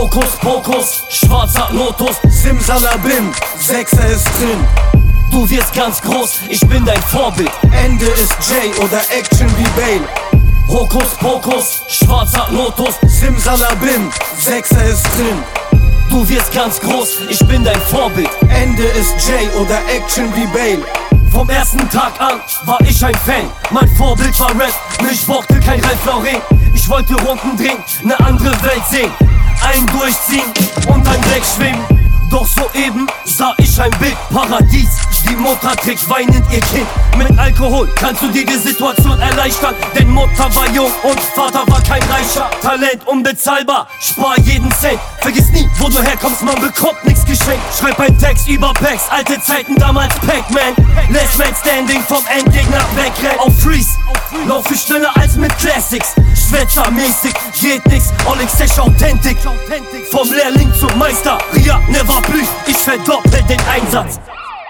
Hokuspokus, schwarzer Lotus, Simsalabim, Sechser ist drin. du wirst ganz groß, ich bin dein Vorbild. Ende ist Jay oder Action wie Bale. Hokuspokus, schwarzer Lotus, Simsalabim, Sechser ist drin. du wirst ganz groß, ich bin dein Vorbild. Ende ist Jay oder Action wie Bale. Vom ersten Tag an war ich ein Fan. Mein Vorbild war Rap, mich brauchte kein Ralph Lauren. Ich wollte Runden drehen, ne andere Welt sehen. Ein durchziehen und dann wegschweben. Doch soeben sah ich ein Bild, Paradies. Die Mutter trägt weinend ihr Kind. Mit Alkohol kannst du dir die Situation erleichtern. Denn Mutter war jung und Vater war kein Reicher. Talent unbezahlbar, spar jeden Cent. Vergiss nie, wo du herkommst, man bekommt nix geschenkt. Schreib ein Text über Packs, alte Zeiten damals Pac-Man. Last Man Standing vom Endgegner wegrennen. Auf Freeze, lauf ich schneller als mit Classics. Schwätzermäßig, geht nix, Olex Sech Authentic. Vom Lehrling zum Meister, Ria never blüht, ich verdoppel den Einsatz.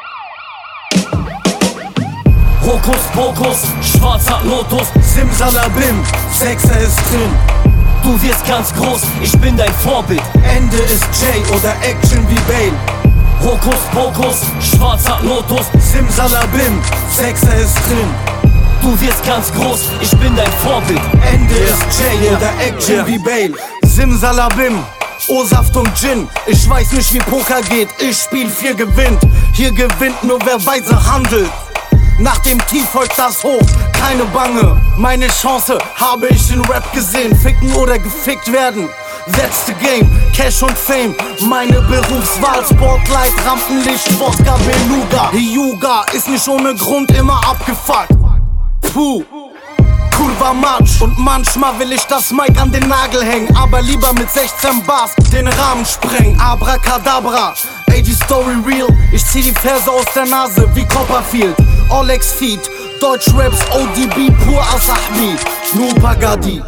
Hokuspokus, schwarzer Lotus, Simsalabim, Sechser ist drin. du wirst ganz groß, ich bin dein Vorbild. Ende ist Jay oder Action wie Bale. Hokuspokus, schwarzer Lotus, Simsalabim, Sechser ist drin. du wirst ganz groß, ich bin dein Vorbild. Ende ist Jay oder Action wie Bale. Simsalabim, O-Saft und Gin. Ich weiß nicht wie Poker geht, ich spiel viel gewinnt. Hier gewinnt nur wer weise handelt. Nach dem Tief folgt das Hoch, keine Bange. Meine Chance habe ich in Rap gesehen. Ficken oder gefickt werden, that's the game. Cash und Fame, meine Berufswahl. Spotlight, Rampenlicht, Wodka, Beluga. Die Yuga ist nicht ohne Grund immer abgefuckt. Puh, Kurva Matsch. Und manchmal will ich das Mic an den Nagel hängen, aber lieber mit 16 Bars den Rahmen sprengen. Abracadabra, ey die Story real. Ich zieh die Verse aus der Nase wie Copperfield. Olex Feed, Deutschraps, ODB, pur Asahbi, nur Pagadi.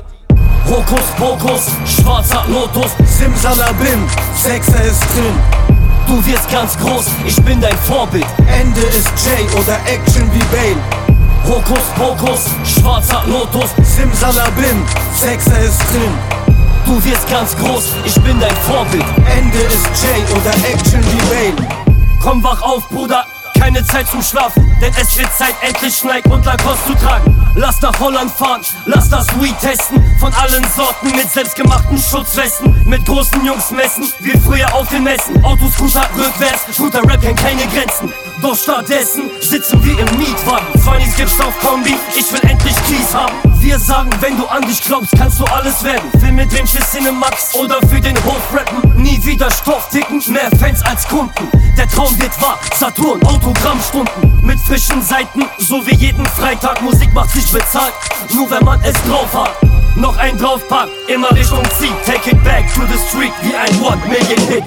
Hokuspokus, schwarzer Lotus, Simsalabim, Sechser ist drin. du wirst ganz groß, ich bin dein Vorbild. Ende ist Jay oder Action wie Bale. Hokuspokus, schwarzer Lotus, Simsalabim, Sechser ist drin. du wirst ganz groß, ich bin dein Vorbild. Ende ist Jay oder Action wie Bale. Komm wach auf, Bruder, keine Zeit zum Schlafen, denn es wird Zeit, endlich Nike und Lacoste zu tragen. Lass nach Holland fahren, lass das Weed testen. Von allen Sorten mit selbstgemachten Schutzwesten. Mit großen Jungs messen, wie früher auf den Messen. Autos, Scooter, rückwärts, guter Rap kennt keine Grenzen. Doch stattdessen sitzen wir im Mietwagen. Zwannis gibt's auf Kombi, ich will endlich Kies haben. Wir sagen, wenn du an dich glaubst, kannst du alles werden. Film mit Film für Cinemax oder für den Hof rappen. Nie wieder Stoff ticken, mehr Fans als Kunden. Der Traum wird wahr, Saturn, Autogrammstunden. Mit frischen Seiten, so wie jeden Freitag. Musik macht sich bezahlt, nur wenn man es drauf hat. Noch ein draufpackt, immer Richtung Ziel. Take it back to the street, wie ein 1 Million Hit.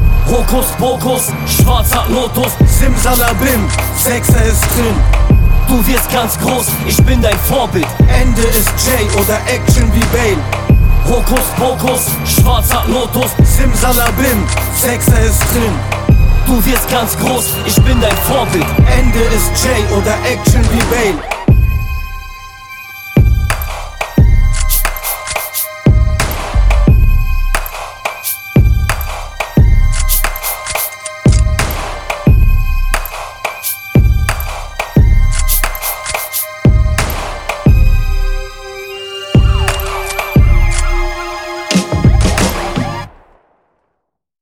Hokuspokus, schwarzer Lotus, Simsalabim, Sechser ist drin. du wirst ganz groß, ich bin dein Vorbild. Ende ist Jay oder Action wie Bale. Hokuspokus, schwarzer Lotus, Simsalabim, Sechser ist drin. du wirst ganz groß, ich bin dein Vorbild. Ende ist Jay oder Action wie Bale.